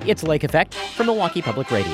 It's Lake Effect from Milwaukee Public Radio.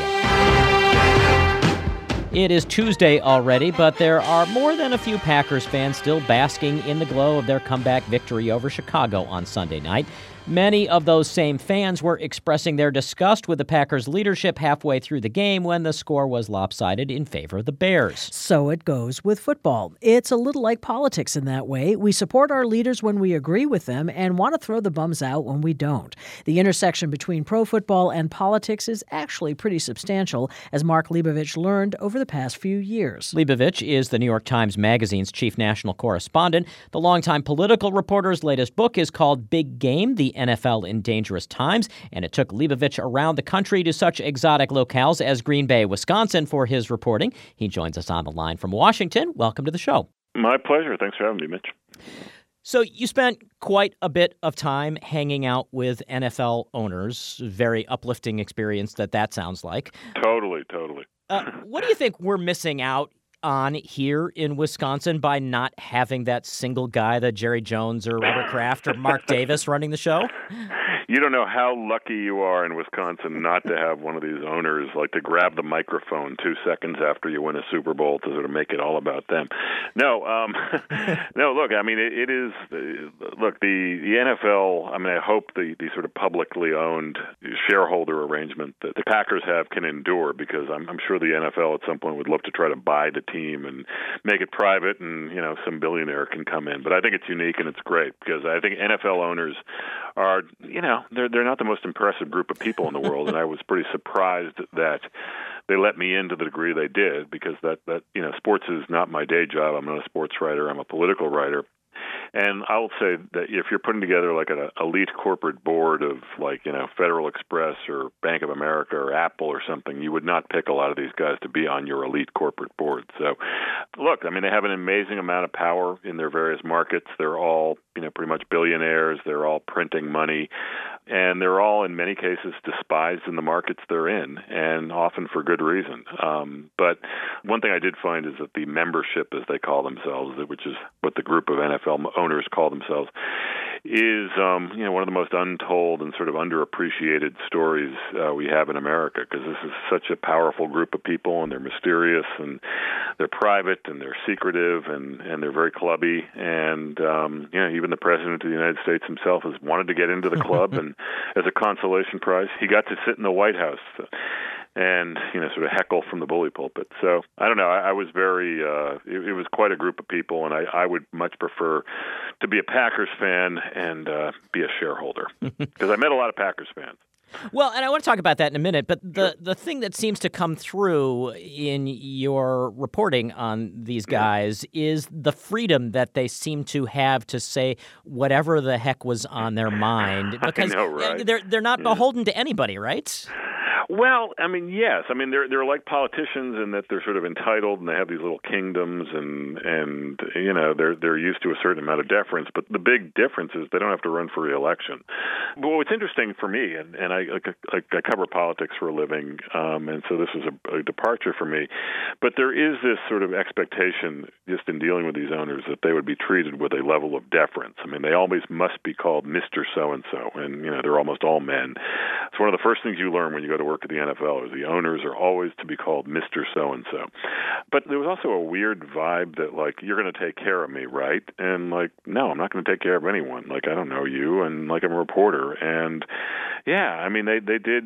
It is Tuesday already, but there are more than a few Packers fans still basking in the glow of their comeback victory over Chicago on Sunday night. Many of those same fans were expressing their disgust with the Packers' leadership halfway through the game when the score was lopsided in favor of the Bears. So it goes with football. It's a little like politics in that way. We support our leaders when we agree with them and want to throw the bums out when we don't. The intersection between pro football and politics is actually pretty substantial, as Mark Leibovich learned over the past few years. Leibovich is the New York Times Magazine's chief national correspondent. The longtime political reporter's latest book is called Big Game, The NFL in Dangerous Times, and it took Leibovich around the country to such exotic locales as Green Bay, Wisconsin, for his reporting. He joins us on the line from Washington. Welcome to the show. My pleasure. Thanks for having me, Mitch. So you spent quite a bit of time hanging out with NFL owners. Very uplifting experience that sounds like. Totally. What do you think we're missing out on here in Wisconsin by not having that single guy, the Jerry Jones or Robert Kraft or Mark Davis running the show? You don't know how lucky you are in Wisconsin not to have one of these owners like to grab the microphone 2 seconds after you win a Super Bowl to sort of make it all about them. No, look, I mean, it is, look, the NFL, I mean, I hope the sort of publicly owned shareholder arrangement that the Packers have can endure, because I'm sure the NFL at some point would love to try to buy the team and make it private, and, you know, some billionaire can come in. But I think it's unique and it's great, because I think NFL owners are, you know, they're not the most impressive group of people in the world, and I was pretty surprised that they let me in to the degree they did, because that you know, sports is not my day job. I'm not a sports writer. I'm a political writer. And I'll say that if you're putting together like an elite corporate board of, like, you know, Federal Express or Bank of America or Apple or something, you would not pick a lot of these guys to be on your elite corporate board. So, look, I mean, they have an amazing amount of power in their various markets. They're all, you know, pretty much billionaires. They're all printing money. And they're all, in many cases, despised in the markets they're in, and often for good reason. But one thing I did find is that the membership, as they call themselves, which is what the group of NFL owners call themselves, is you know, one of the most untold and sort of underappreciated stories we have in America, because this is such a powerful group of people, and they're mysterious, and they're private, and they're secretive, and they're very clubby. And you know, even the President of the United States himself has wanted to get into the club, and as a consolation prize, he got to sit in the White House and, you know, sort of heckle from the bully pulpit. So I don't know. I was very. It was quite a group of people, and I would much prefer to be a Packers fan and be a shareholder, because I met a lot of Packers fans. Well, and I want to talk about that in a minute, but the thing that seems to come through in your reporting on these guys is the freedom that they seem to have to say whatever the heck was on their mind, because I know, right? They're not beholden to anybody, right? Well, I mean, yes. I mean, they're like politicians in that they're sort of entitled, and they have these little kingdoms, and you know, they're used to a certain amount of deference. But the big difference is they don't have to run for re-election. But what's interesting for me, and I cover politics for a living, and so this is a departure for me. But there is this sort of expectation, just in dealing with these owners, that they would be treated with a level of deference. I mean, they always must be called Mr. So-and-so, and, you know, they're almost all men. It's one of the first things you learn when you go to work at the NFL, is the owners are always to be called Mr. So-and-so. But there was also a weird vibe that, like, you're going to take care of me, right? And, like, no, I'm not going to take care of anyone. Like, I don't know you, and, like, I'm a reporter. And, yeah, I mean,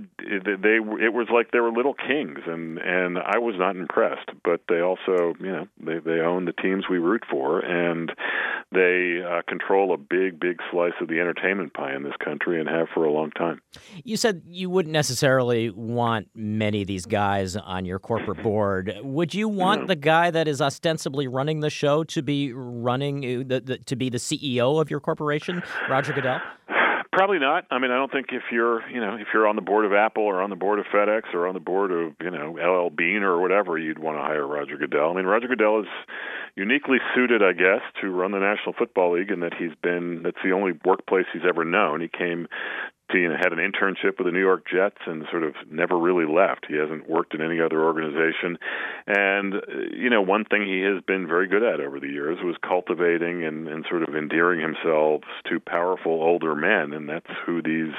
it was like they were little kings, and I was not impressed. But they also, you know, they own the teams we root for, and they control a big slice of the entertainment pie in this country, and have for a long time. You said you wouldn't necessarily want many of these guys on your corporate board. Would you want the guy that is ostensibly running the show to be running to be the CEO of your corporation, Roger Goodell? Probably not. I mean, I don't think if you're on the board of Apple or on the board of FedEx or on the board of, you know, LL Bean or whatever, you'd want to hire Roger Goodell. I mean, Roger Goodell is uniquely suited, I guess, to run the National Football League, in that that's the only workplace he's ever known. He came had an internship with the New York Jets and sort of never really left. He hasn't worked in any other organization. And, one thing he has been very good at over the years was cultivating and sort of endearing himself to powerful older men, and that's who these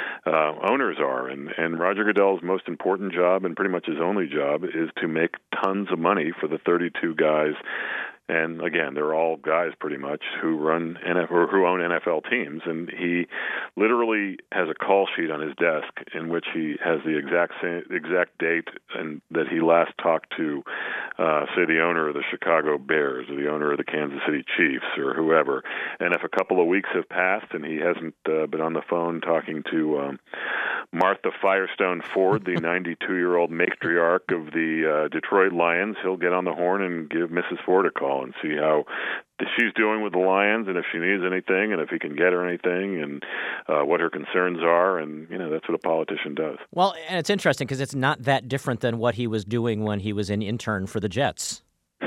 owners are. And Roger Goodell's most important job, and pretty much his only job, is to make tons of money for the 32 guys. And again, they're all guys pretty much who run or who own NFL teams. And he literally has a call sheet on his desk in which he has the exact date and that he last talked to, say, the owner of the Chicago Bears or the owner of the Kansas City Chiefs or whoever. And if a couple of weeks have passed and he hasn't been on the phone talking to Martha Firestone Ford, the 92-year-old matriarch of the Detroit Lions, he'll get on the horn and give Mrs. Ford a call and see how she's doing with the Lions and if she needs anything and if he can get her anything and what her concerns are. And, that's what a politician does. Well, and it's interesting because it's not that different than what he was doing when he was an intern for the Jets.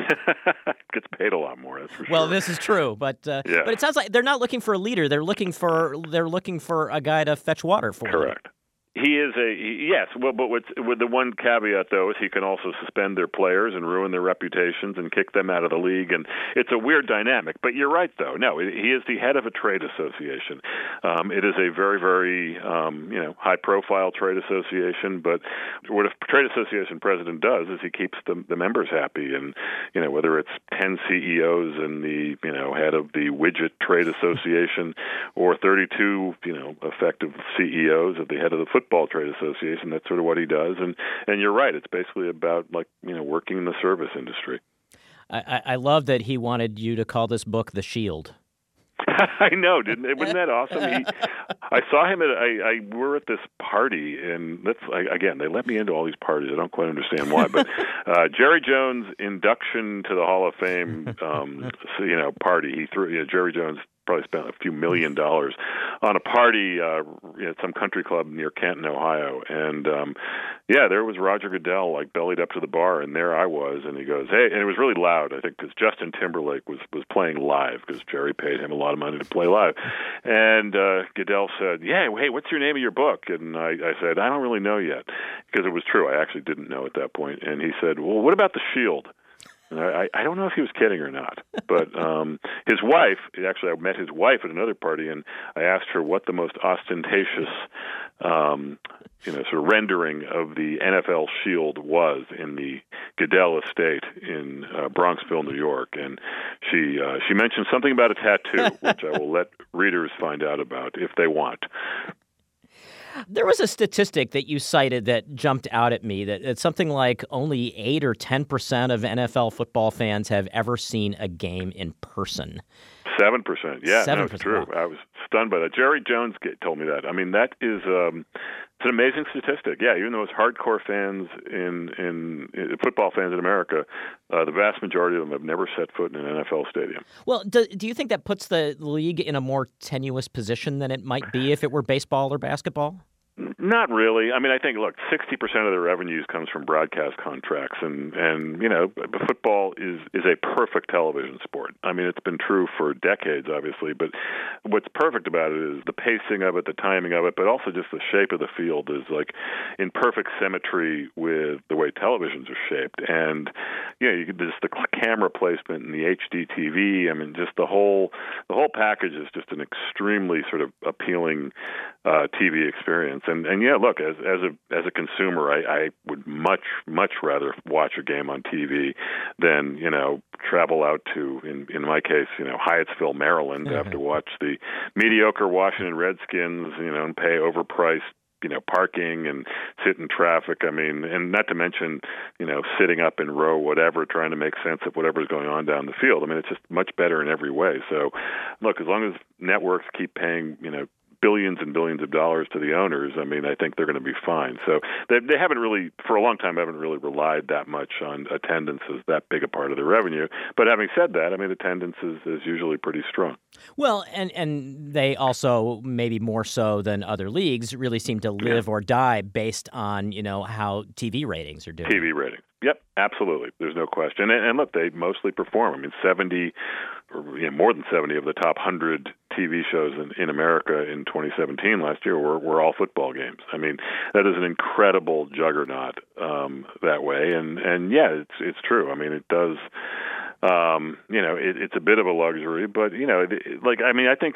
Gets paid a lot more, that's for sure. Well, this is true, but it sounds like they're not looking for a leader. They're looking for a guy to fetch water for them. Correct. He is yes. Well, but with the one caveat though is he can also suspend their players and ruin their reputations and kick them out of the league, and it's a weird dynamic. But you're right though. No, he is the head of a trade association. It is a very, very high-profile trade association. But what a trade association president does is he keeps the members happy, and whether it's 10 CEOs and the head of the widget trade association, or 32 effective CEOs at the head of the Football Trade Association. That's sort of what he does, and you're right. It's basically about working in the service industry. I love that he wanted you to call this book The Shield. I know, didn't it? Wasn't that awesome? I saw him we're at this party, and again, they let me into all these parties. I don't quite understand why, but Jerry Jones' induction to the Hall of Fame, party. He threw Jerry Jones probably spent a few $1 million on a party at some country club near Canton, Ohio. And, there was Roger Goodell, bellied up to the bar, and there I was. And he goes, hey, and it was really loud, I think, because Justin Timberlake was playing live, because Jerry paid him a lot of money to play live. And Goodell said, yeah, hey, what's your name of your book? And I said, I don't really know yet, because it was true. I actually didn't know at that point. And he said, well, what about The Shield? And I don't know if he was kidding or not, but his wife, I met his wife at another party, and I asked her what the most ostentatious, sort of rendering of the NFL shield was in the Goodell estate in Bronxville, New York, and she mentioned something about a tattoo, which I will let readers find out about if they want. There was a statistic that you cited that jumped out at me, that it's something like only 8 or 10% of NFL football fans have ever seen a game in person. 7%. Yeah, 7%. No, it's true. I was stunned by that. Jerry Jones told me that. I mean, that is it's an amazing statistic. Yeah, even those hardcore fans in football fans in America, the vast majority of them have never set foot in an NFL stadium. Well, do you think that puts the league in a more tenuous position than it might be if it were baseball or basketball? Not really. I mean, I think, look, 60% of their revenues comes from broadcast contracts, and football is a perfect television sport. I mean, it's been true for decades, obviously, but what's perfect about it is the pacing of it, the timing of it, but also just the shape of the field is in perfect symmetry with the way televisions are shaped, and you could just the camera placement and the HD TV. I mean, just the whole package is just an extremely sort of appealing TV experience. And yeah, look, as a consumer, I would much rather watch a game on TV than travel out to, in my case, Hyattsville, Maryland, to have to watch the mediocre Washington Redskins, and pay overpriced parking and sit in traffic. I mean, and not to mention, sitting up in row whatever, trying to make sense of whatever's going on down the field. I mean, it's just much better in every way. So, look, as long as networks keep paying, billions and billions of dollars to the owners, I mean, I think they're going to be fine. So they haven't really, for a long time, relied that much on attendance as that big a part of their revenue. But having said that, I mean, attendance is usually pretty strong. Well, and they also, maybe more so than other leagues, really seem to live or die based on, how TV ratings are doing. TV ratings. Yep, Absolutely. There's no question. And look, they mostly perform. I mean, 70 or more than 70 of the top 100 TV shows in America in 2017 last year were all football games. I mean, that is an incredible juggernaut that way. And yeah, it's true. I mean, it does. It's a bit of a luxury, but I think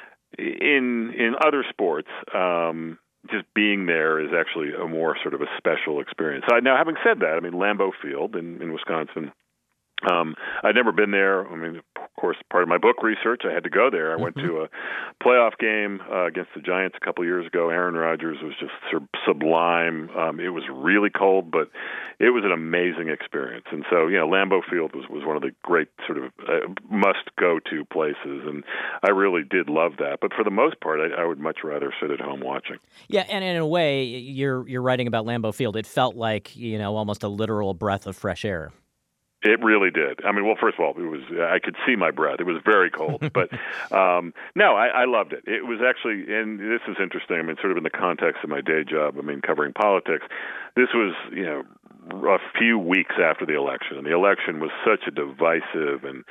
in other sports, just being there is actually a more sort of a special experience. Now, having said that, I mean, Lambeau Field in Wisconsin, I'd never been there. I mean, of course, part of my book research, I had to go there. I went to a playoff game against the Giants a couple of years ago. Aaron Rodgers was just sublime. It was really cold, but it was an amazing experience. And so, Lambeau Field was one of the great sort of must-go-to places, and I really did love that. But for the most part, I would much rather sit at home watching. Yeah, and in a way, you're writing about Lambeau Field. It felt like, almost a literal breath of fresh air. It really did. I mean, well, first of all, I could see my breath. It was very cold. But, no, I loved it. It was actually, and this is interesting, I mean, sort of in the context of my day job, I mean, covering politics, this was, a few weeks after the election. And the election was such a divisive and,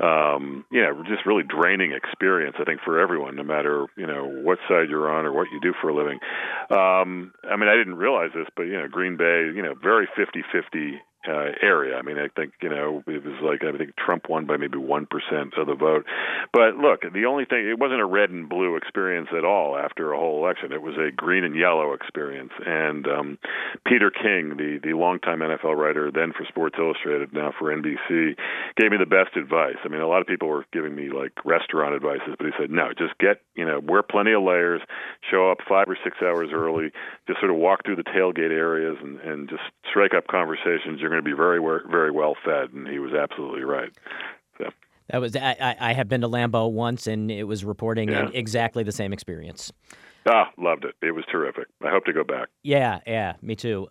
just really draining experience, I think, for everyone, no matter, what side you're on or what you do for a living. I mean, I didn't realize this, but, Green Bay, very 50-50 area. I mean, I think, it was like, I think Trump won by maybe 1% of the vote. But look, the only thing, it wasn't a red and blue experience at all after a whole election. It was a green and yellow experience. And Peter King, the longtime NFL writer, then for Sports Illustrated, now for NBC, gave me the best advice. I mean, a lot of people were giving me like restaurant advices, but he said, no, just wear plenty of layers, show up 5 or 6 hours early, just sort of walk through the tailgate areas and just strike up conversations. You're going to be very, very well fed, and he was absolutely right. So. That was I have been to Lambeau once, and it was reporting exactly the same experience. Loved it. It was terrific. I hope to go back. Yeah, me too.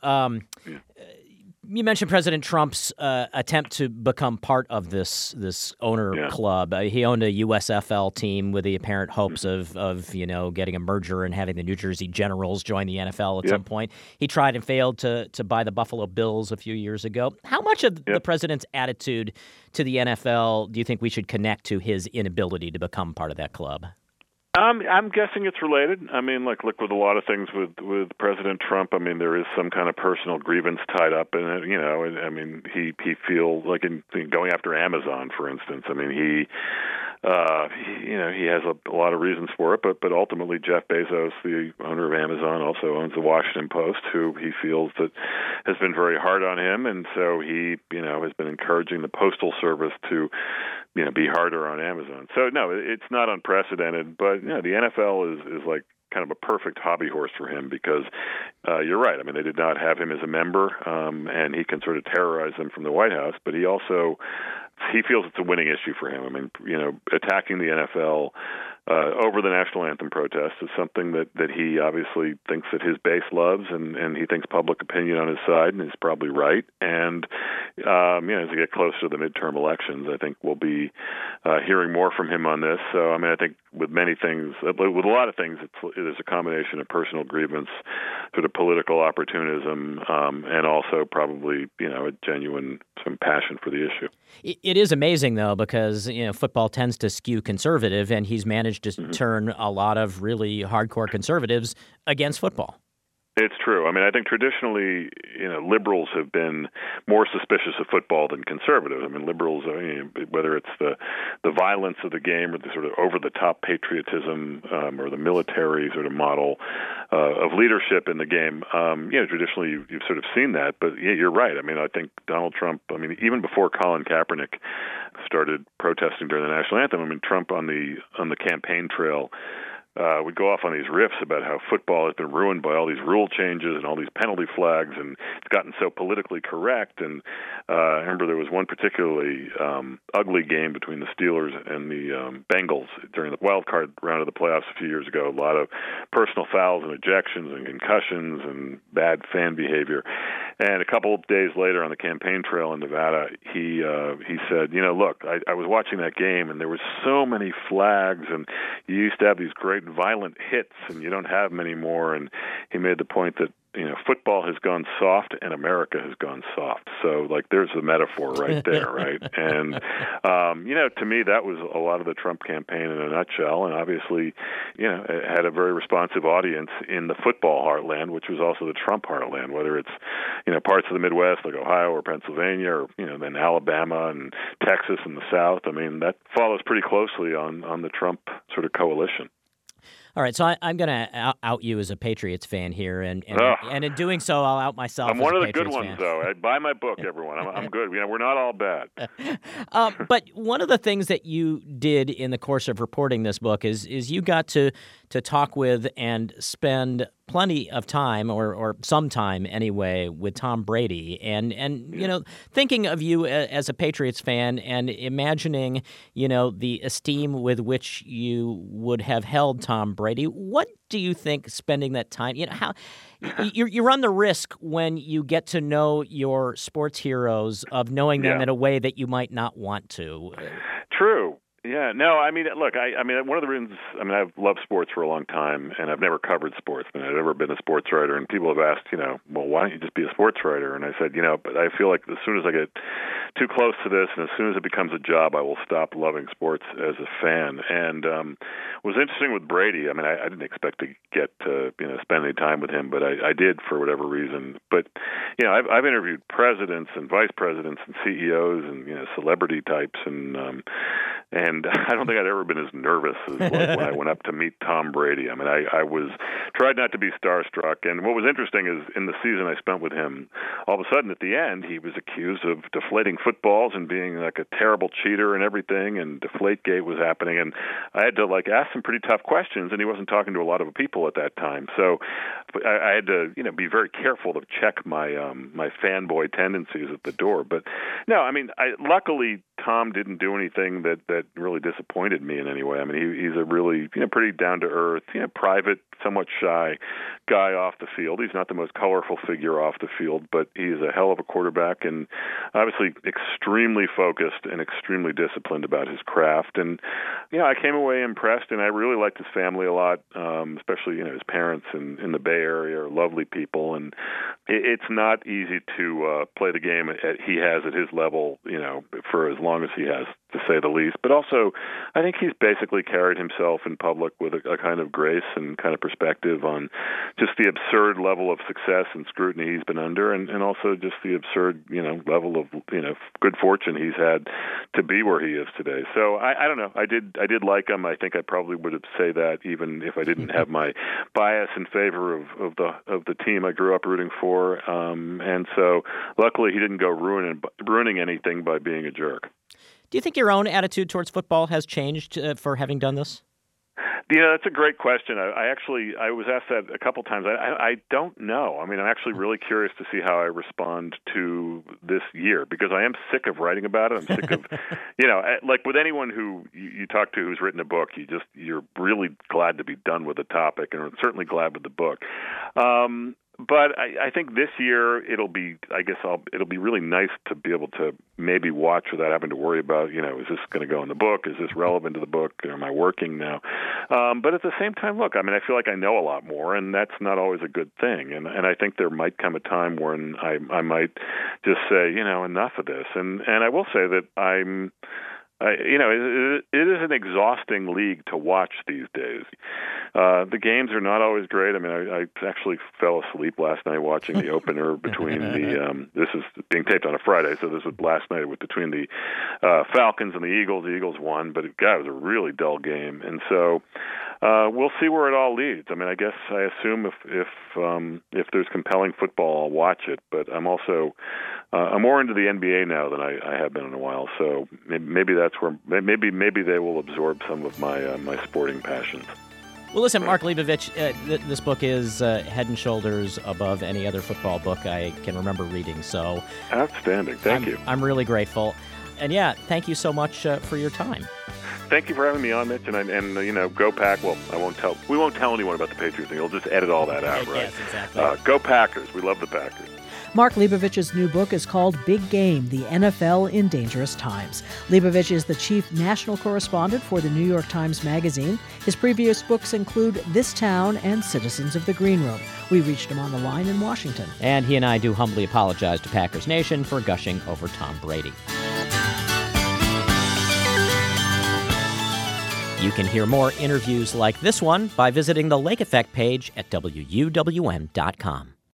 You mentioned President Trump's attempt to become part of this owner club. He owned a USFL team with the apparent hopes of getting a merger and having the New Jersey Generals join the NFL at some point. He tried and failed to buy the Buffalo Bills a few years ago. How much of the president's attitude to the NFL do you think we should connect to his inability to become part of that club? I'm guessing it's related. I mean, look with a lot of things with President Trump. I mean, there is some kind of personal grievance tied up in it. I mean, he feels like in going after Amazon, for instance. I mean, he has a lot of reasons for it, but ultimately Jeff Bezos, the owner of Amazon, also owns the Washington Post, who he feels that has been very hard on him, and so he, has been encouraging the Postal Service to, be harder on Amazon. So no, it's not unprecedented, but the NFL is like kind of a perfect hobby horse for him because you're right. I mean, they did not have him as a member, and he can sort of terrorize them from the White House, but he feels it's a winning issue for him. I mean, attacking the NFL over the national anthem protest is something that he obviously thinks that his base loves, and he thinks public opinion on his side, and he's probably right. And as we get closer to the midterm elections, I think we'll be hearing more from him on this. So, I mean, I think with many things, with a lot of things, it is a combination of personal grievance, sort of political opportunism, and also probably, a genuine some passion for the issue. It is amazing, though, because, football tends to skew conservative, and he's managed to turn a lot of really hardcore conservatives against football. It's true. I mean, I think traditionally, liberals have been more suspicious of football than conservatives. I mean, liberals, whether it's the violence of the game or the sort of over-the-top patriotism or the military sort of model of leadership in the game, traditionally you've sort of seen that. But you're right. I mean, I think Donald Trump, even before Colin Kaepernick started protesting during the national anthem, I mean, Trump on the campaign trail would go off on these riffs about how football has been ruined by all these rule changes and all these penalty flags, and it's gotten so politically correct. And I remember there was one particularly ugly game between the Steelers and the Bengals during the wild card round of the playoffs a few years ago. A lot of personal fouls and ejections and concussions and bad fan behavior. And a couple of days later on the campaign trail in Nevada, he said, look, I was watching that game, and there were so many flags, and you used to have these great violent hits, and you don't have them anymore. And he made the point that football has gone soft and America has gone soft. So, like, there's the metaphor right there, right? And, to me, that was a lot of the Trump campaign in a nutshell. And obviously, it had a very responsive audience in the football heartland, which was also the Trump heartland, whether it's, parts of the Midwest like Ohio or Pennsylvania or, then Alabama and Texas in the South. I mean, that follows pretty closely on the Trump sort of coalition. All right, so I'm going to out you as a Patriots fan here, and in doing so, I'll out myself. I'm one of the Patriots good ones, fan. though. Buy my book, everyone. I'm good. We're not all bad. But one of the things that you did in the course of reporting this book is you got to talk with and spend plenty of time, or some time anyway, with Tom Brady, and thinking of you as a Patriots fan and imagining the esteem with which you would have held Tom Brady. What do you think spending that time? How you run the risk when you get to know your sports heroes of knowing them in a way that you might not want to. True. Yeah, no, I mean, look, I mean, one of the reasons, I've loved sports for a long time, and I've never covered sports. I've never been a sports writer, and people have asked, well, why don't you just be a sports writer? And I said, but I feel like as soon as I get too close to this, and as soon as it becomes a job, I will stop loving sports as a fan. And what was interesting with Brady, I didn't expect to get to, spend any time with him, but I did for whatever reason. But, I've interviewed presidents and vice presidents and CEOs and, celebrity types, and I don't think I'd ever been as nervous as when I went up to meet Tom Brady. I tried not to be starstruck. And what was interesting is in the season I spent with him, all of a sudden at the end, he was accused of deflating footballs and being like a terrible cheater and everything, and Deflategate was happening. And I had to ask some pretty tough questions, and he wasn't talking to a lot of people at that time. So I had to, be very careful to check my my fanboy tendencies at the door. But no, luckily Tom didn't do anything that really disappointed me in any way. He's a really, pretty down-to-earth, private, somewhat shy guy off the field. He's not the most colorful figure off the field, but he's a hell of a quarterback and obviously extremely focused and extremely disciplined about his craft. And, I came away impressed, and I really liked his family a lot, especially, his parents in the Bay Area are lovely people. And it's not easy to play the game he has at his level, for as long as he has, to say the least. But also, I think he's basically carried himself in public with a kind of grace and kind of perspective on just the absurd level of success and scrutiny he's been under, and also just the absurd, level of, good fortune he's had to be where he is today. So I don't know. I did like him. I think I probably would have say that even if I didn't have my bias in favor of the team I grew up rooting for. And so luckily he didn't go ruining anything by being a jerk. Do you think your own attitude towards football has changed for having done this? Yeah, that's a great question. I was asked that a couple times. I don't know. I'm actually really curious to see how I respond to this year, because I am sick of writing about it. I'm sick of, like with anyone who you talk to who's written a book, you're really glad to be done with the topic, and certainly glad with the book. But I think this year it'll be really nice to be able to maybe watch without having to worry about, is this going to go in the book? Is this relevant to the book? Am I working now? But at the same time, look, I feel like I know a lot more, and that's not always a good thing. And I think there might come a time when I might just say, enough of this. And I will say that it is an exhausting league to watch these days. The games are not always great. I actually fell asleep last night watching the opener between this is being taped on a Friday, so this was last night between the Falcons and the Eagles. The Eagles won, but it was a really dull game. And so we'll see where it all leads. I guess I assume if there's compelling football, I'll watch it. But I'm also I'm more into the NBA now than I have been in a while. So maybe that's where maybe they will absorb some of my sporting passions. Well, listen, Mark Leibovich, this book is head and shoulders above any other football book I can remember reading. So outstanding. Thank you. I'm really grateful. And yeah, thank you so much for your time. Thank you for having me on, Mitch. And go Pack. Well, we won't tell anyone about the Patriots thing. We'll just edit all that out, right? Yes, exactly. Go Packers. We love the Packers. Mark Leibovich's new book is called Big Game, The NFL in Dangerous Times. Leibovich is the chief national correspondent for the New York Times Magazine. His previous books include This Town and Citizens of the Green Room. We reached him on the line in Washington. And he and I do humbly apologize to Packers Nation for gushing over Tom Brady. You can hear more interviews like this one by visiting the Lake Effect page at WUWM.com.